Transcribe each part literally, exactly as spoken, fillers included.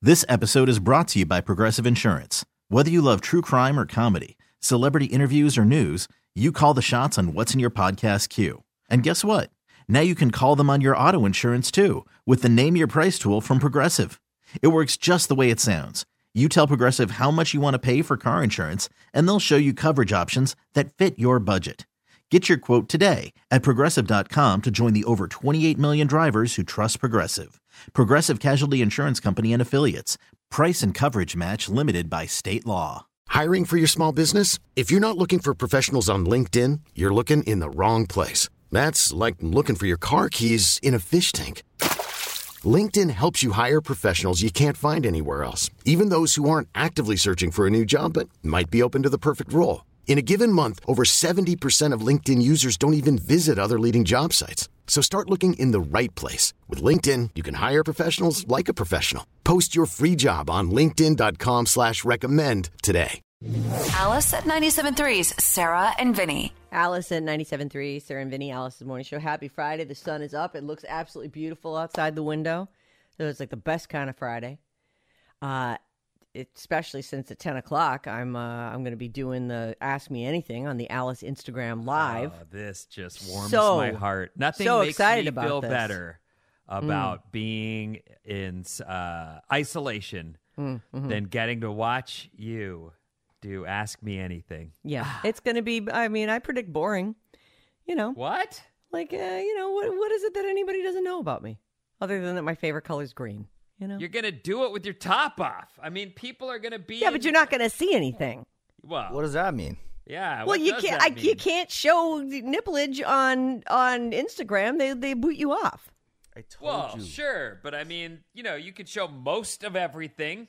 This episode is brought to you by Progressive Insurance. Whether you love true crime or comedy, celebrity interviews or news, you call the shots on what's in your podcast queue. And guess what? Now you can call them on your auto insurance too with the Name Your Price tool from Progressive. It works just the way it sounds. You tell Progressive how much you want to pay for car insurance, and they'll show you coverage options that fit your budget. Get your quote today at Progressive dot com to join the over twenty-eight million drivers who trust Progressive. Progressive Casualty Insurance Company and Affiliates. Price and coverage match limited by state law. Hiring for your small business? If you're not looking for professionals on LinkedIn, you're looking in the wrong place. That's like looking for your car keys in a fish tank. LinkedIn helps you hire professionals you can't find anywhere else, even those who aren't actively searching for a new job but might be open to the perfect role. In a given month, over seventy percent of LinkedIn users don't even visit other leading job sites. So start looking in the right place. With LinkedIn, you can hire professionals like a professional. Post your free job on linkedin dot com slash recommend today. Alice at ninety-seven point three's Sarah and Vinny. Alice at ninety-seven point three, Sarah and Vinny, Alice's Morning Show. Happy Friday. The sun is up. It looks absolutely beautiful outside the window. So it's like the best kind of Friday. Uh, especially since at ten o'clock, I'm uh, I'm going to be doing the Ask Me Anything on the Alice Instagram Live. Oh, this just warms so, my heart. Nothing so makes excited me about feel this. better about mm. being in uh, isolation mm, mm-hmm. than getting to watch you do Ask Me Anything. Yeah, it's going to be, I mean, I predict boring. You know. What? Like, uh, you know, what what is it that anybody doesn't know about me? Other than that my favorite color is green. You know? You're going to do it with your top off. I mean, people are going to be... Yeah, but you're not going to see anything. Well, what does that mean? Yeah, well, you does can't. that I, mean? You can't show nipplage on on Instagram. They they boot you off. I told well, you. sure, but I mean, you know, you could show most of everything.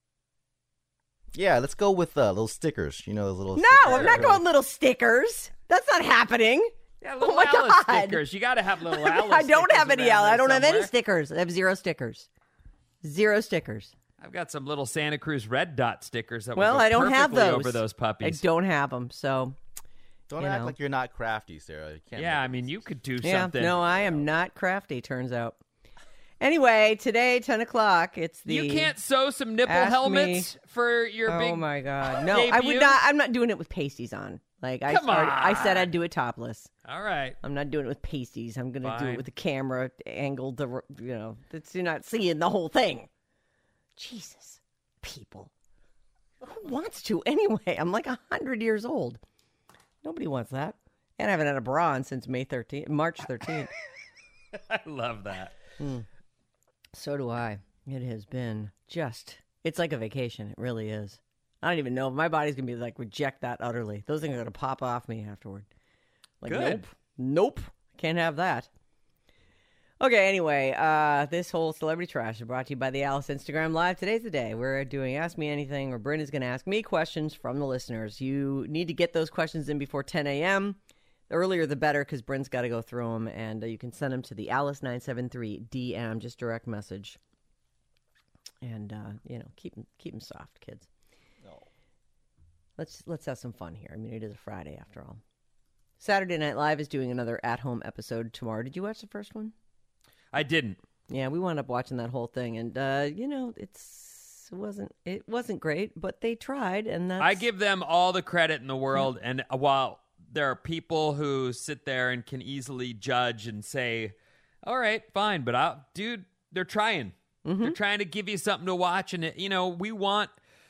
Yeah, let's go with uh, little stickers. You know, those little. No, stickers. I'm not going little stickers. That's not happening. Yeah, little oh my Alice God. stickers. You got to have little Alice. I don't have any Alice. I don't somewhere. have any stickers. I have zero stickers. Zero stickers. I've got some little Santa Cruz red dot stickers that well, would go I don't have perfectly those over those puppies. I don't have them, so don't you act know. like you're not crafty, Sarah. You can't yeah, I mean, you could do yeah, something. No, I am not crafty. Turns out. Anyway, today ten o'clock. It's the you can't sew some nipple Ask helmets me. for your oh big. Oh my God! No, debut? I would not. I'm not doing it with pasties on. Like I Come started, on. I said I'd do it topless. All right. I'm not doing it with pasties. I'm going to do Fine. it with the camera angled. The you know, that's you're not seeing the whole thing. Jesus, people. Who wants to anyway? I'm like a hundred years old. Nobody wants that. And I haven't had a bra on since May thirteenth, March thirteenth. I love that. Mm. So do I. It has been just. It's like a vacation. It really is. I don't even know. My body's gonna be like reject that utterly. Those things are gonna pop off me afterward. Like Good. nope, nope, can't have that. Okay, anyway, uh, this whole celebrity trash is brought to you by the Alice Instagram Live. Today's the day. We're doing Ask Me Anything, where Bryn is going to ask me questions from the listeners. You need to get those questions in before ten a.m. The earlier the better, because Bryn's got to go through them, and uh, you can send them to the Alice nine seven three D M, just direct message. And, uh, you know, keep them, keep them soft, kids. No. Let's, let's have some fun here. I mean, it is a Friday, after all. Saturday Night Live is doing another at-home episode tomorrow. Did you watch the first one? I didn't. Yeah, we wound up watching that whole thing, and uh, you know, it's it wasn't it wasn't great, but they tried, and that's... I give them all the credit in the world, yeah. and while there are people who sit there and can easily judge and say, "All right, fine," but I, dude, they're trying. Mm-hmm. They're trying to give you something to watch, and it, you know, we want.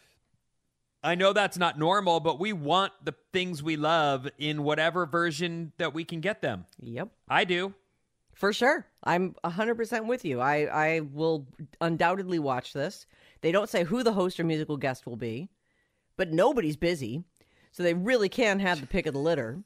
I know that's not normal, but we want the things we love in whatever version that we can get them. Yep, I do. For sure. I'm one hundred percent with you. I, I will undoubtedly watch this. They don't say who the host or musical guest will be, but nobody's busy, so they really can have the pick of the litter.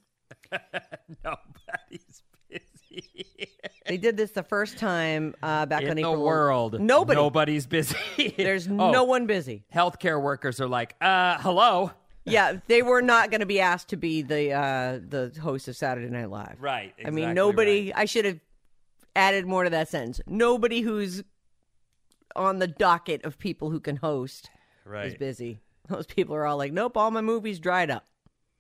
Nobody's busy. They did this the first time uh, back in on the April. world. Nobody. Nobody's busy. There's oh, no one busy. Healthcare workers are like, uh, hello. Yeah, they were not going to be asked to be the uh, the host of Saturday Night Live. Right. Exactly I mean, nobody. Right. I should have added more to that sentence. Nobody who's on the docket of people who can host right. is busy. Those people are all like, nope, all my movies dried up.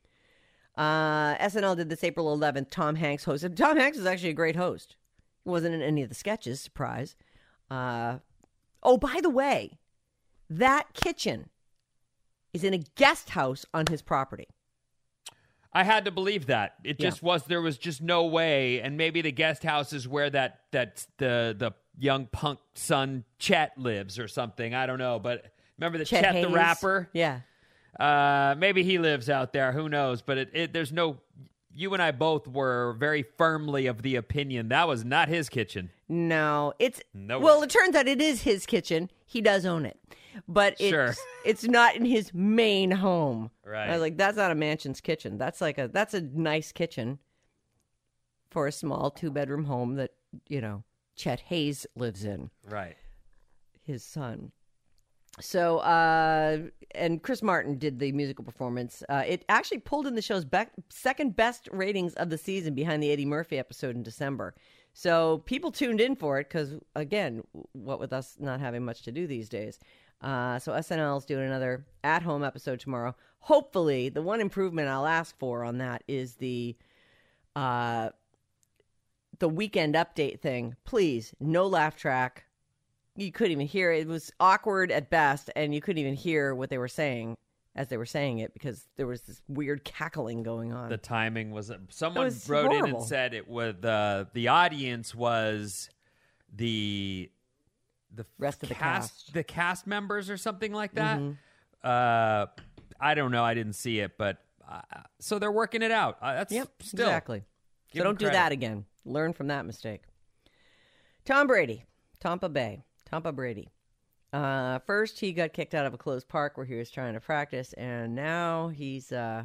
Uh, S N L did this April eleventh. Tom Hanks hosted. Tom Hanks is actually a great host. He wasn't in any of the sketches, surprise. Uh, oh, by the way, That kitchen is in a guest house on his property. I had to believe that. It just Yeah. was, there was just no way. And maybe the guest house is where that, that the, the young punk son Chet lives or something. I don't know. But remember the Chet Chet, the Hayes? rapper? Yeah. Uh, maybe he lives out there. Who knows? But it, it, there's no, you and I both were very firmly of the opinion that was not his kitchen. No, it's No well. way. It turns out it is his kitchen. He does own it, but it's Sure. it's not in his main home. Right. I was like, that's not a mansion's kitchen. That's like a that's a nice kitchen for a small two bedroom home that you know Chet Hayes lives in. Right. His son. So, uh, and Chris Martin did the musical performance. Uh, it actually pulled in the show's be- second best ratings of the season behind the Eddie Murphy episode in December. So people tuned in for it because, again, what with us not having much to do these days. Uh, so S N L is doing another at-home episode tomorrow. Hopefully, the one improvement I'll ask for on that is the uh, the weekend update thing. Please, no laugh track. You couldn't even hear it. It was awkward at best, and you couldn't even hear what they were saying as they were saying it because there was this weird cackling going on. The timing was, someone was wrote in horrible. and said it was, uh, the audience was the, the Rest of the cast. the cast members or something like that. Mm-hmm. Uh, I don't know. I didn't see it, but uh, so they're working it out. Uh, that's Yep, still exactly. give So don't them do credit. that again. Learn from that mistake. Tom Brady, Tampa Bay, Tampa Brady. Uh, first, he got kicked out of a closed park where he was trying to practice, and now he's, uh,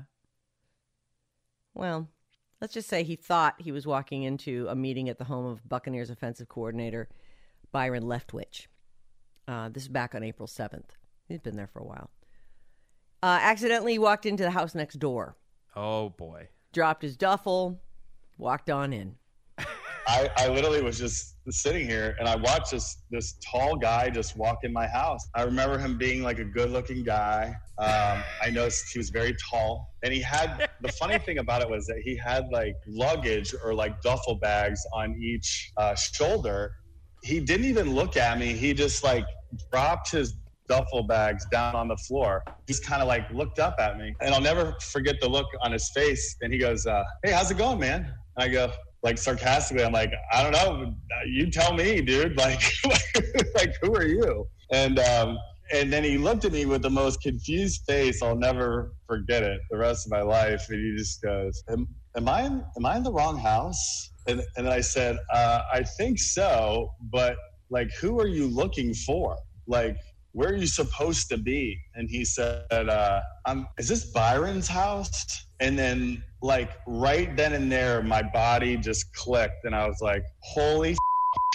well, let's just say he thought he was walking into a meeting at the home of Buccaneers offensive coordinator Byron Leftwich. Uh, this is back on April seventh. He's been there for a while. Uh, accidentally walked into the house next door, Oh boy. dropped his duffel, walked on in. I, I literally was just sitting here and I watched this this tall guy just walk in my house. I remember him being like a good looking guy. Um, I noticed he was very tall, and he had, the funny thing about it was that he had like luggage or like duffel bags on each uh, shoulder. He didn't even look at me. He just like dropped his duffel bags down on the floor. Just kind of like looked up at me, and I'll never forget the look on his face. And he goes, uh, "Hey, how's it going, man?" And I go, like sarcastically, I'm like, "I don't know. You tell me, dude. Like, like who are you?" And um, and then he looked at me with the most confused face. I'll never forget it the rest of my life. And he just goes, "Am, am I in, am I in the wrong house?" And and I said, uh, "I think so, but like, who are you looking for? Like, where are you supposed to be?" And he said, uh, I'm, "Is this Byron's house?" And then, like, right then and there, my body just clicked, and I was like, "Holy f-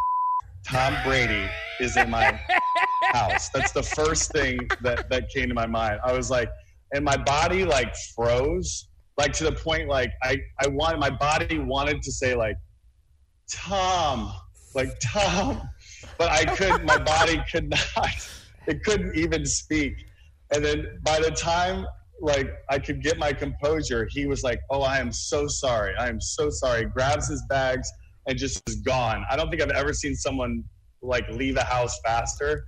Tom Brady is in my house." That's the first thing that, that came to my mind. I was like, and my body, like, froze, like, to the point, like, I, I wanted, my body wanted to say, like, "Tom," like, "Tom," but I couldn't, my body could not. It couldn't even speak. And then by the time like I could get my composure, he was like, "Oh, I am so sorry. I am so sorry." Grabs his bags and just is gone. I don't think I've ever seen someone like leave a house faster.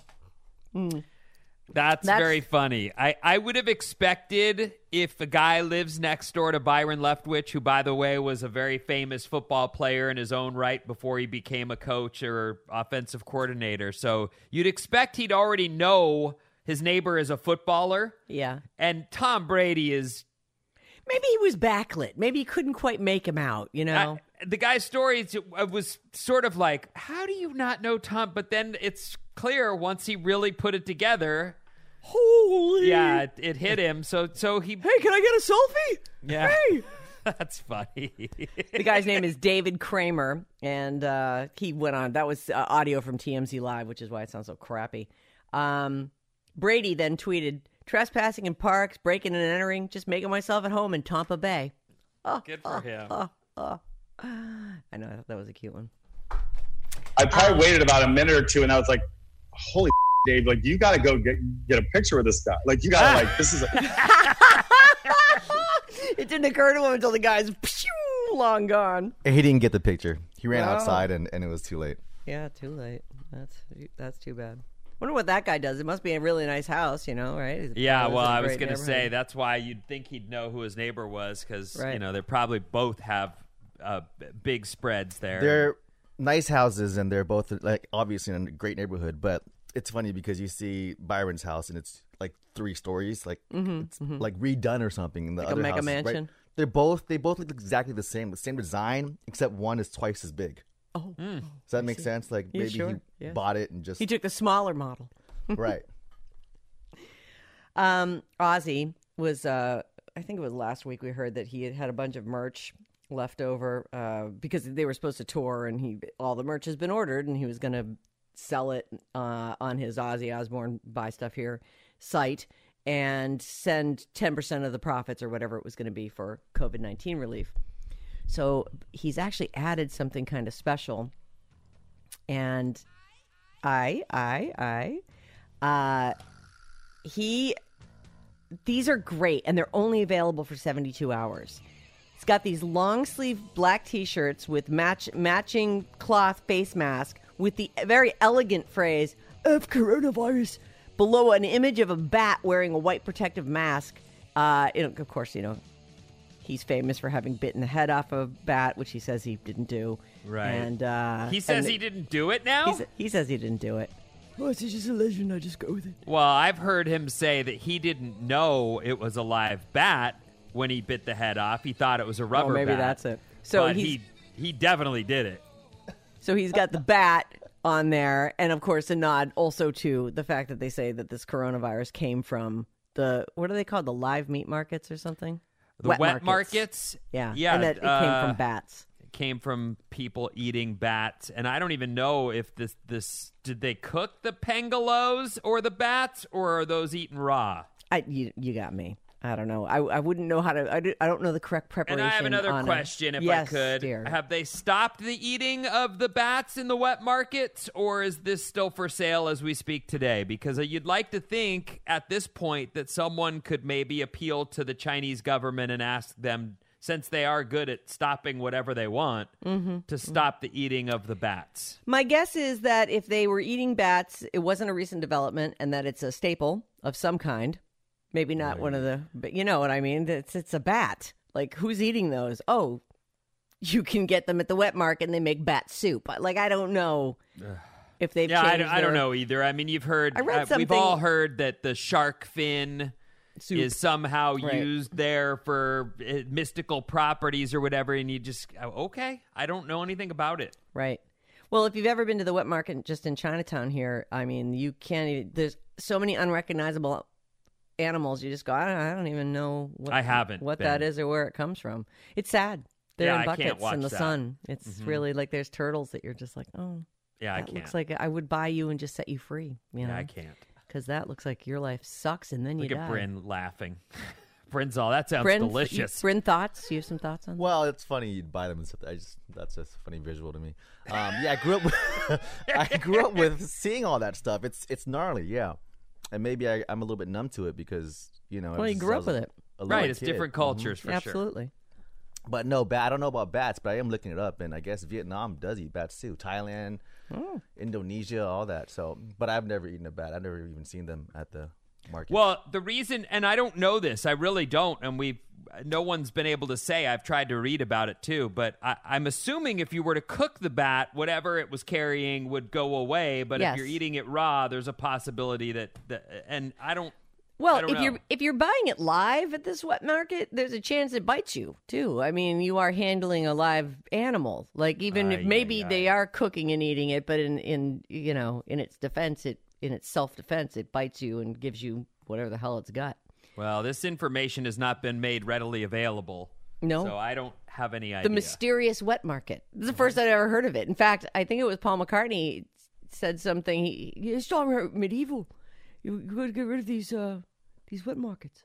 Mm. That's, That's- very funny. I, I would have expected if a guy lives next door to Byron Leftwich, who, by the way, was a very famous football player in his own right before he became a coach or offensive coordinator. So you'd expect he'd already know his neighbor is a footballer. Yeah. And Tom Brady is... Maybe he was backlit. Maybe he couldn't quite make him out, you know? I, the guy's story is- was sort of like, how do you not know Tom? But then it's clear once he really put it together... Holy. Yeah, it, it hit him. So so he... Hey, can I get a selfie? Yeah. Hey. That's funny. The guy's name is David Kramer, and uh, he went on. That was uh, audio from T M Z Live, which is why it sounds so crappy. Um, Brady then tweeted, "Trespassing in parks, breaking and entering, just making myself at home in Tampa Bay." Oh, Good for him. oh, oh. I know, I thought that was a cute one. I probably waited about a minute or two, and I was like, "Holy Dave, like you got to go get get a picture with this guy. Like you got to like this is." A- It didn't occur to him until the guy's pshoo, long gone. He didn't get the picture. He ran No. outside and, and it was too late. Yeah, too late. That's that's too bad. Wonder what that guy does. It must be a really nice house, you know, right? He's Yeah, lives well, in a I was great going to say neighborhood. that's why you'd think he'd know who his neighbor was because, Right. you know, they probably both have uh, b- big spreads there. They're nice houses, and they're both like obviously in a great neighborhood. But it's funny because you see Byron's house, and it's like three stories, like it's like redone or something. And the Like a other mega house is right- mansion? They're both they both look exactly the same, the same design, except one is twice as big. Oh, Does that make sense? Like Yeah, maybe sure. he Yeah. bought it and just he took the smaller model. right. Um, Ozzy was, uh, I think it was last week we heard that he had had a bunch of merch left over uh, because they were supposed to tour, and he all the merch has been ordered, and he was going to sell it uh, on his Ozzy Osbourne Buy Stuff Here site and send ten percent of the profits or whatever it was going to be for COVID nineteen relief. So he's actually added something kind of special. And I, I, I, uh, he, these are great, and they're only available for seventy-two hours. It's got these long sleeve black t-shirts with match matching cloth face mask with the very elegant phrase "F coronavirus" below an image of a bat wearing a white protective mask. Uh, you know, of course, you know, he's famous for having bitten the head off a bat, which he says he didn't do. Right. And uh, he says and he didn't do it now? he's- he says he didn't do it. Oh, it's just a legend. I just go with it. Well, I've heard him say that he didn't know it was a live bat when he bit the head off. He thought it was a rubber Oh, maybe bat. that's it. So but he's- he he definitely did it. So he's got the bat on there, and of course a nod also to the fact that they say that this coronavirus came from the, what are they called, the live meat markets or something? The wet, markets. Yeah, Yeah. and that it uh, came from bats. It came from people eating bats, and I don't even know if this this did they cook the pangalos or the bats, or are those eaten raw? I you, you got me. I don't know. I, I wouldn't know how to. I, do, I don't know the correct And preparation. I have another on a- question, if yes, I could. dear. Have they stopped the eating of the bats in the wet markets, or is this still for sale as we speak today? Because you'd like to think at this point that someone could maybe appeal to the Chinese government and ask them, since they are good at stopping whatever they want, Mm-hmm. to stop the eating of the bats. My guess is that if they were eating bats, it wasn't a recent development, and that it's a staple of some kind. Maybe not one of the, but you know what I mean? It's it's a bat. Like, who's eating those? Oh, you can get them at the wet market, and they make bat soup. Like, I don't know if they've Yeah, I, changed don't- I don't their know either. I mean, you've heard, I read uh, we've something- all heard that the shark fin soup. is somehow Right. used there for uh, mystical properties or whatever, and you just, uh, okay, I don't know anything about it. Right. Well, if you've ever been to the wet market just in Chinatown here, I mean, you can't even, there's so many unrecognizable animals. You just go, I don't, I don't even know what, I haven't what been. that is or where it comes from. It's sad. They're Yeah, in I can't buckets watch in the that. sun. It's Mhm. really like there's turtles that you're just like, oh, Yeah, I that can't. looks like I would buy you and just set you free. You yeah, know, I can't. because that looks like your life sucks and then Look you at die. Bryn laughing. Bryn's all, that sounds Bryn, delicious. Bryn, thoughts? You have some thoughts on that? Well, it's funny you'd buy them and stuff. I just that's just a funny visual to me. Um, yeah, I grew up. With, I grew up with seeing all that stuff. It's it's gnarly, yeah. And maybe I, I'm a little bit numb to it because you know. Well, ever you since grew I up was with a- it. a little right, it's kid. different Mhm. cultures for sure. Absolutely. But no, bat. I don't know about bats, but I am looking it up, and I guess Vietnam does eat bats too. Thailand, Oh. Indonesia, all that. So, but I've never eaten a bat. I've never even seen them at the market. Well, the reason, and I don't know this, I really don't, and we, no one's been able to say. I've tried to read about it too, but I, I'm assuming if you were to cook the bat, whatever it was carrying would go away. But Yes. if you're eating it raw, there's a possibility that, that and I don't. I Well, don't if know. you're if you're buying it live at this wet market, there's a chance it bites you too. I mean, you are handling a live animal. Like even if Ay, maybe ay, they ay. are cooking and eating it, but in in you know in its defense, it in its self defense, it bites you and gives you whatever the hell it's got. Well, this information has not been made readily available. No. So I don't have any idea. The mysterious wet market. This is the first I'd ever heard of it. In fact, I think it was Paul McCartney said something. He he's talking about medieval. You got to get rid of these uh, these wet markets.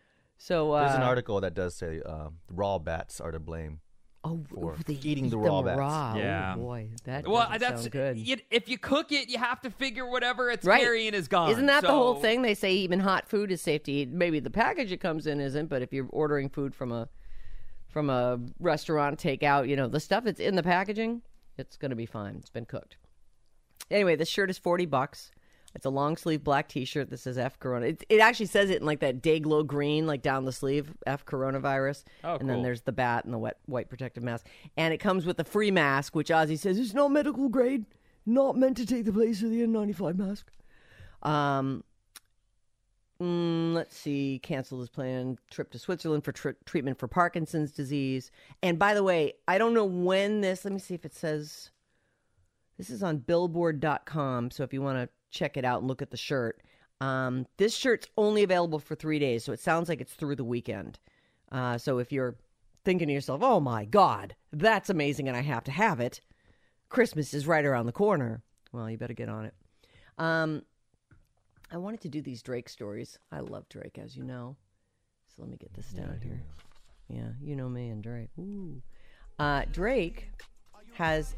So uh, There's an article that does say uh, raw bats are to blame. Oh, for they eating eat the them raw bats. raw. Yeah. Oh boy, that Well, doesn't that's sound good. you, if you cook it, you have to figure whatever it's Right. carrying is gone. Isn't that the whole So- thing? They say even hot food is safe to eat. Maybe the package it comes in isn't, but if you're ordering food from a from a restaurant takeout, you know the stuff that's in the packaging, it's going to be fine. It's been cooked. Anyway, this shirt is forty bucks. It's a long sleeve black T-shirt that says F Corona. It, it actually says it in like that day glow green, like down the sleeve, F Coronavirus. Oh, and then cool. there's the bat and the wet white protective mask. And it comes with a free mask, which Ozzy says is not medical grade, not meant to take the place of the N ninety-five mask. Um, mm, let's see. Cancel his planned trip to Switzerland for tr- treatment for Parkinson's disease. And by the way, I don't know when this. Let me see if it says. This is on billboard dot com. So if you want to check it out and look at the shirt, um, this shirt's only available for three days. So it sounds like it's through the weekend. Uh, so if you're thinking to yourself, "Oh my God, that's amazing, and I have to have it," Christmas is right around the corner. Well, you better get on it. Um. I wanted to do these Drake stories. I love Drake, as you know. So let me get this down here. Yeah, you know me and Drake. Ooh. Uh, Drake has,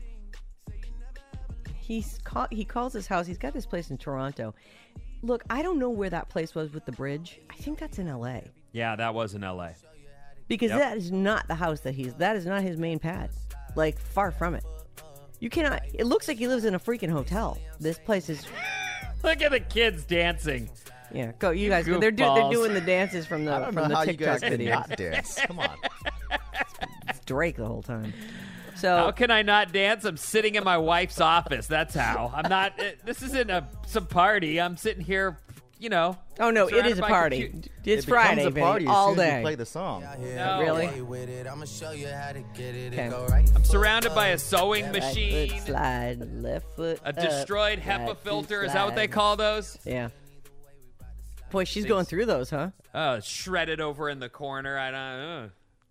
he's call, he calls his house, he's got this place in Toronto. Look, I don't know where that place was with the bridge. I think that's in L A. Yeah, that was in L A. Because Yep. that is not the house that he's, that is not his main pad. Like, far from it. You cannot, it looks like he lives in a freaking hotel. This place is... Look at the kids dancing. Yeah, go. You guys, Goofballs. they're, do, they're doing the dances from the I don't from know the how you TikTok guys can videos. not dance. Come on. It's Drake the whole time. So How can I not dance? I'm sitting in my wife's office. That's how. I'm not. It, this isn't a some party. I'm sitting here, you know. oh no, it surrounded is a by party. compu- It's It Friday, becomes a Vinny, party all as soon as day. you play the song. No. Really? Okay. I'm surrounded by a sewing Right machine, foot slide, left foot. a up, destroyed right HEPA foot filter. Is that what they slide. call those? Yeah. Boy, she's going through those, huh? Oh, shredded over in the corner. I don't. Uh.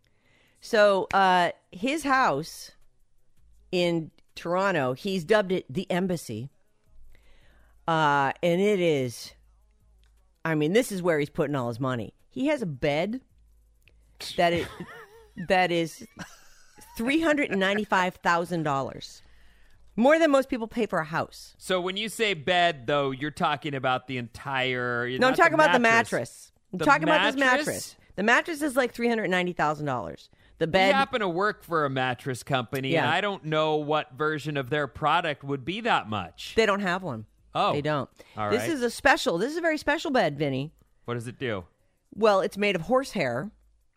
So uh, his house in Toronto, he's dubbed it the Embassy, uh, and it is. I mean, this is where he's putting all his money. He has a bed that it that is three hundred and ninety-five thousand dollars, more than most people pay for a house. So when you say bed, though, you're talking about the entire. No, I'm not talking the about the mattress. I'm The talking about this mattress? mattress. The mattress is like three hundred ninety thousand dollars. The We bed. happen to work for a mattress company, Yeah. and I don't know what version of their product would be that much. They don't have one. Oh. They don't. All This right. is a special. This is a very special bed, Vinny. What does it do? Well, it's made of horsehair.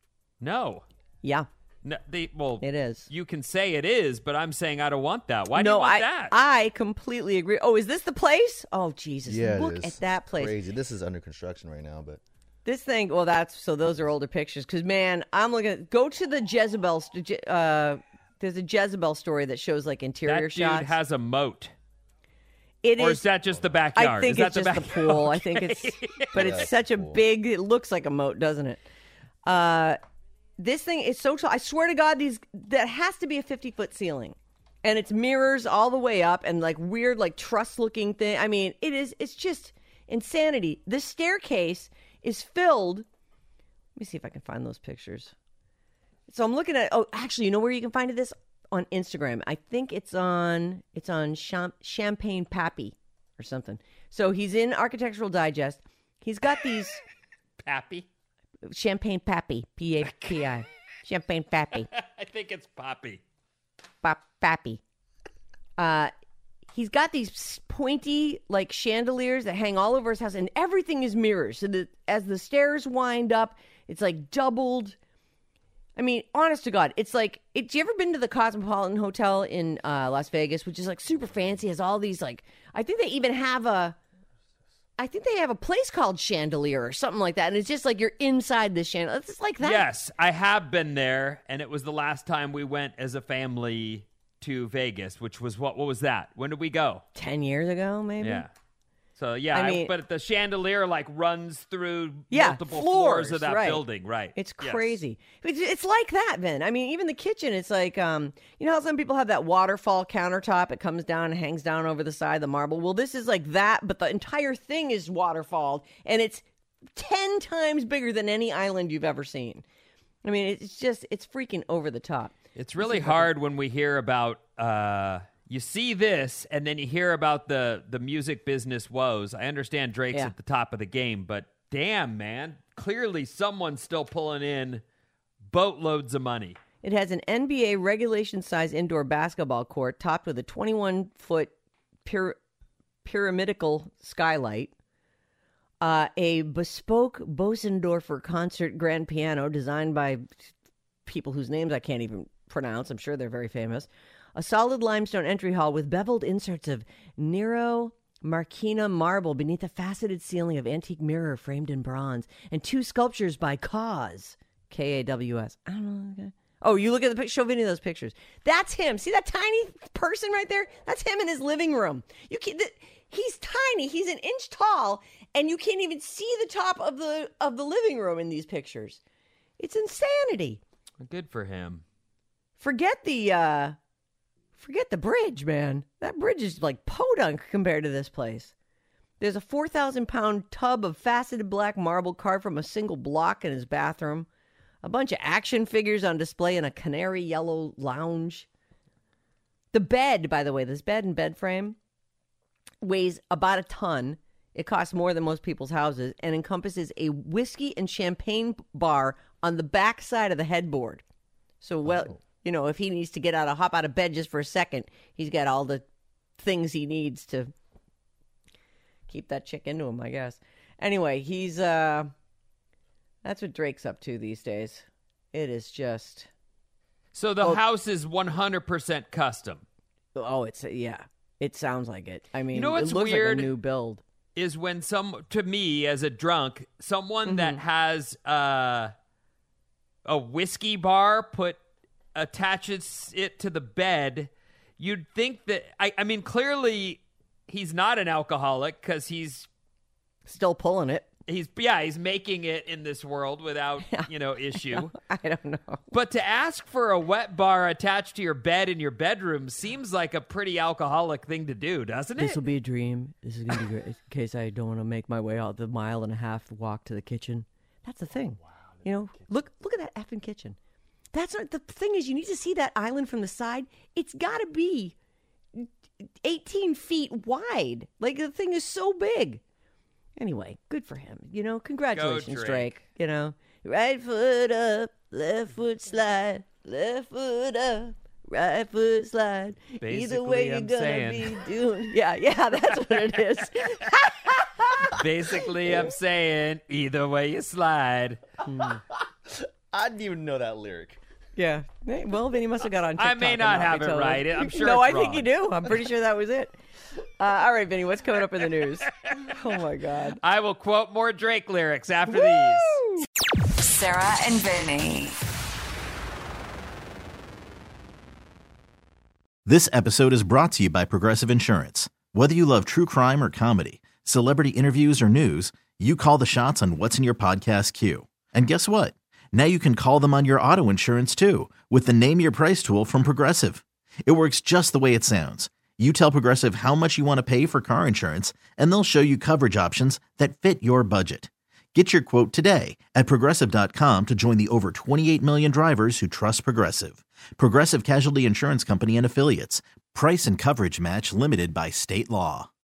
No. Yeah, No, they, well, it is. you can say it is, but I'm saying I don't want that. Why do no, you want I that? I completely agree. Oh, is this the place? Oh, Jesus! Yeah, Look it is. at that place. Crazy. This is under construction right now, but This thing. Well, that's so. Those are older pictures. Because man, I'm looking. At, go to the Jezebel. st- Je- Uh, there's a Jezebel story that shows like interior that dude shots. has a moat. It Or is. is that just the backyard? I think is that it's the just the backyard? pool. I think it's, but Yeah, it's it's such a the pool. big. It looks like a moat, doesn't it? Uh, this thing is so tall. I swear to God, these that has to be a fifty foot ceiling, and it's mirrors all the way up, and like weird, like truss looking thing. I mean, it is. It's just insanity. The staircase is filled. Let me see if I can find those pictures. So I'm looking at. Oh, actually, you know where you can find this? On Instagram. I think it's on. It's on Cham- Champagne Pappy or something. So he's in Architectural Digest. He's got these Pappy? Champagne Pappy, P A P I, Champagne Pappy, I think it's Poppy. Pap- Pappy. Uh, he's got these pointy like chandeliers that hang all over his house, and everything is mirrors. So that as the stairs wind up, it's like doubled. I mean, honest to God, it's like. It, you ever been to the Cosmopolitan Hotel in uh, Las Vegas, which is like super fancy, has all these like. I think they even have a. I think they have a place called Chandelier or something like that, and it's just like you're inside the chandelier. It's like that. Yes, I have been there, and it was the last time we went as a family to Vegas, which was what? What was that? When did we go? Ten years ago, maybe. Yeah. So yeah, I I mean- but the chandelier like runs through Yeah, multiple floors, floors of that right. building, right? It's Yes. crazy. It's, it's like that, Vin. I mean, even the kitchen, it's like, um, you know how some people have that waterfall countertop? It comes down and hangs down over the side of the marble. Well, this is like that, but the entire thing is waterfalled, and it's ten times bigger than any island you've ever seen. I mean, it's just, it's freaking over the top. It's really hard when we hear about uh you see this and then you hear about the the music business woes. I understand Drake's Yeah. at the top of the game, but damn, man, clearly someone's still pulling in boatloads of money. It has an N B A regulation size indoor basketball court topped with a twenty-one foot pure pyramidical skylight, uh, a bespoke Bosendorfer concert grand piano designed by people whose names I can't even pronounce. I'm sure they're very famous. A solid limestone entry hall with beveled inserts of Nero Marquina marble beneath a faceted ceiling of antique mirror framed in bronze, and two sculptures by Kaws, K A W S. I don't know. Okay. Oh, you look at the picture. Show Vinny those pictures. That's him. See that tiny person right there? That's him in his living room. You can. The, he's tiny. He's an inch tall, and you can't even see the top of the of the living room in these pictures. It's insanity. Good for him. Forget the. Uh, Forget the bridge, man. That bridge is like podunk compared to this place. There's a four thousand pound tub of faceted black marble carved from a single block in his bathroom. A bunch of action figures on display in a canary yellow lounge. The bed, by the way, this bed and bed frame weighs about a ton. It costs more than most people's houses and encompasses a whiskey and champagne bar on the back side of the headboard. So, well... Oh. You know, if he needs to get out of, hop out of bed just for a second, he's got all the things he needs to keep that chick into him, I guess. Anyway, he's, uh, that's what Drake's up to these days. It is just. So the oh, house is one hundred percent custom. Oh, it's, yeah. It sounds like it. I mean, you know what's it looks weird like a new build. Is when some, to me as a drunk, someone mm-hmm. that has uh, a whiskey bar put, attaches it to the bed, you'd think that, I, I mean, clearly he's not an alcoholic because he's still pulling it. He's, yeah, he's making it in this world without, yeah, you know, issue. I don't know. But to ask for a wet bar attached to your bed in your bedroom seems like a pretty alcoholic thing to do, doesn't it? This will be a dream. This is going to be great in case I don't want to make my way out the mile and a half walk to the kitchen. That's the thing. Wow, you know, look, look at that effing kitchen. That's not the thing. Is you need to see that island from the side. It's got to be eighteen feet wide. Like the thing is so big. Anyway, good for him. You know, congratulations, Go, Drake. Drake. You know, right foot up, left foot slide, left foot up, right foot slide. Basically, Either way, you're I'm gonna saying. be doing. Yeah, yeah, that's what it is. Basically, I'm saying either way you slide. I didn't even know that lyric. Yeah. Well, then he must have got on TikTok. I may not have it right. I'm sure No, it's I think wrong. you do. I'm pretty sure that was it. Uh, all right, Vinny, what's coming up in the news? Oh, my God. I will quote more Drake lyrics after Woo! these. Sarah and Vinny. This episode is brought to you by Progressive Insurance. Whether you love true crime or comedy, celebrity interviews or news, you call the shots on what's in your podcast queue. And guess what? Now you can call them on your auto insurance, too, with the Name Your Price tool from Progressive. It works just the way it sounds. You tell Progressive how much you want to pay for car insurance, and they'll show you coverage options that fit your budget. Get your quote today at Progressive dot com to join the over twenty-eight million drivers who trust Progressive. Progressive Casualty Insurance Company and Affiliates. Price and coverage match limited by state law.